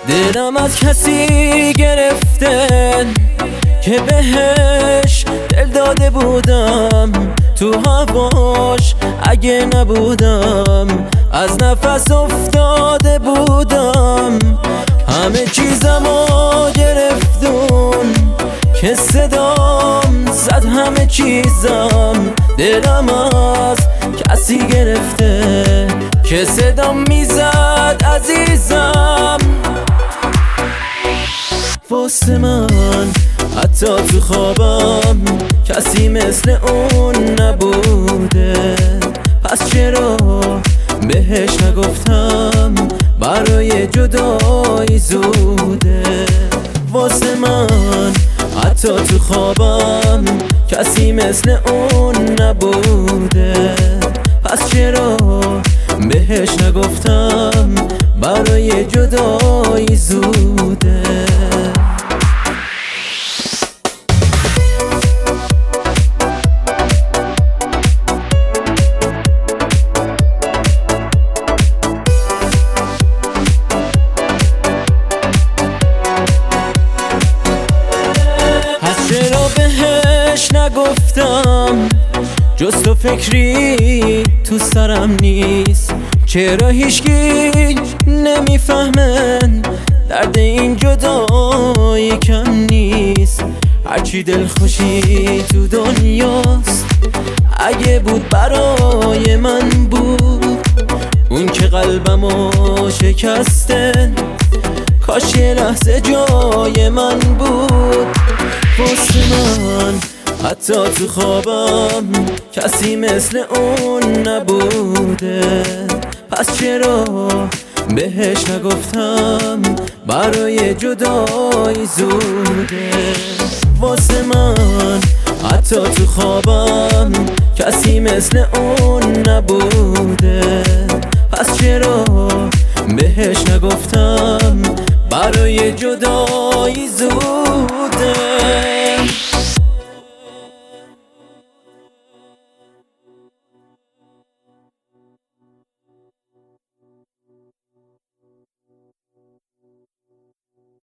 دلم از کسی گرفته که بهش دل داده بودم، تو هواش اگه نبودم از نفس افتاده بودم. همه چیزمو گرفتون که صدام زد، همه چیزم دلم از کسی گرفته که صدام میزد عزیزم. واسه من حتی تو خوابم کسی مثل اون نبوده، پس چرا بهش نگفتم برای جدایی زوده. واسه من حتی تو خوابم کسی مثل اون نبوده، پس چرا بهش نگفتم برای جدایی زوده. چرا بهش نگفتم جز تو فکری تو سرم نیست؟ چرا هیچکی نمیفهمن درد این جدایی کم نیست؟ هرچی دلخوشی تو دنیاست اگه بود برای من بود، اون که قلبمو شکسته کاش یه لحظه جای من بود. واسه من حتی تو خوابم کسی مثل اون نبوده، پس چرا بهش نگفتم برای جدایی زوده. واسه من حتی تو خوابم کسی مثل اون نبوده، پس چرا بهش نگفتم برای جدایی زوده.